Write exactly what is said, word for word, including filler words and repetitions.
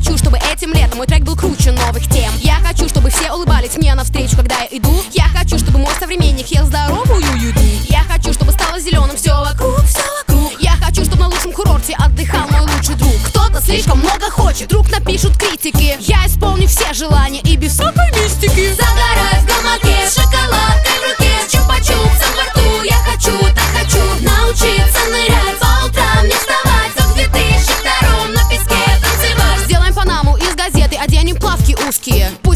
хочу, чтобы этим летом мой трек был круче новых тем. Я хочу, чтобы все улыбались мне навстречу, когда я иду. Я хочу, чтобы мой современник ел здоровую еду. Я хочу, чтобы стало зеленым все вокруг, все вокруг. Я хочу, чтобы на лучшем курорте отдыхал мой лучший друг. Кто-то слишком много хочет, вдруг напишут критики. Я исполню все желания и без всякой мистики. Загораю в гамаке с шоколадкой в руке, с чупа-чупсом во рту. Я хочу, так хочу научиться нырять, по утрам не вставать, как в две тысячи втором на песке танцевать. Сделаем панаму из газеты, оденем плавки узкие.